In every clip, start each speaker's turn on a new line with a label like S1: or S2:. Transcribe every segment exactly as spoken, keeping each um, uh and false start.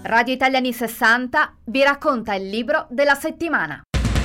S1: Radio Italia anni sessanta vi racconta il libro della settimana.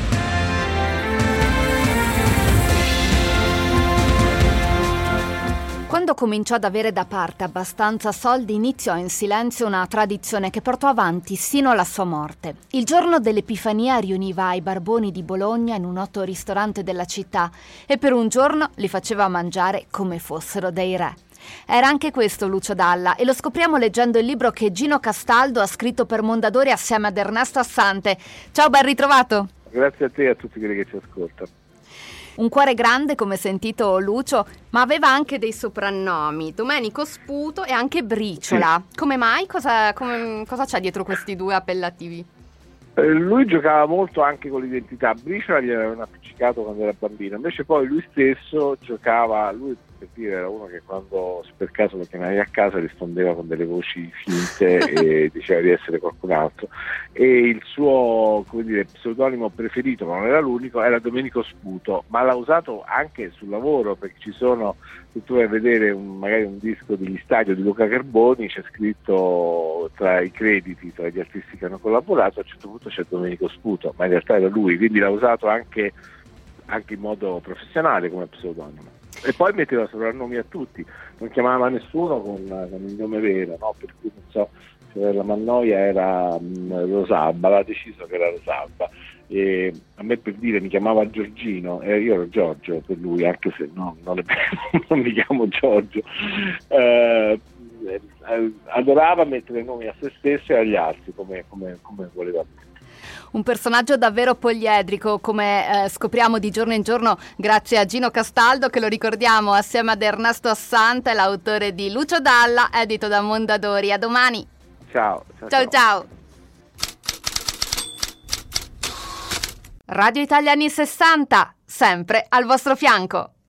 S1: Quando cominciò ad avere da parte abbastanza soldi, iniziò in silenzio una tradizione che portò avanti sino alla sua morte. Il giorno dell'Epifania riuniva i barboni di Bologna in un noto ristorante della città e per un giorno li faceva mangiare come fossero dei re. Era anche questo Lucio Dalla e lo scopriamo leggendo il libro che Gino Castaldo ha scritto per Mondadori assieme ad Ernesto Assante. Ciao, ben ritrovato!
S2: Grazie a te e a tutti quelli che ci ascoltano.
S1: Un cuore grande, come sentito Lucio, ma aveva anche dei soprannomi, Domenico Sputo e anche Briciola. Sì. Come mai? Cosa, come, cosa c'è dietro questi due appellativi?
S2: Eh, lui giocava molto anche con l'identità. Briciola gli avevano appiccicato quando era bambino, invece poi lui stesso giocava, lui per dire era uno che quando per caso lo chiamavi a casa rispondeva con delle voci finte e diceva di essere qualcun altro, e il suo, come dire, pseudonimo preferito, ma non era l'unico, era Domenico Sputo, ma l'ha usato anche sul lavoro, perché ci sono, se tu vai a vedere un, magari un disco degli Stadio di Luca Carboni, c'è scritto tra i crediti, tra gli artisti che hanno collaborato, a un certo punto c'è Domenico Sputo, ma in realtà era lui, quindi l'ha usato anche, anche in modo professionale come pseudonimo. E poi metteva soprannomi a tutti, non chiamava nessuno con, con il nome vero, no? Per cui non so, cioè la Mannoia era mh, Rosalba, l'ha deciso che era Rosalba, e a me, per dire, mi chiamava Giorgino e io ero Giorgio per lui, anche se no, non, è, non mi chiamo Giorgio. Eh, adorava mettere nomi a se stesso e agli altri come, come, come voleva.
S1: Un personaggio davvero poliedrico, come eh, scopriamo di giorno in giorno grazie a Gino Castaldo, che lo ricordiamo assieme ad Ernesto Assante, l'autore di Lucio Dalla, edito da Mondadori. A domani.
S2: Ciao.
S1: Ciao ciao. ciao. Radio Italia anni sessanta, sempre al vostro fianco.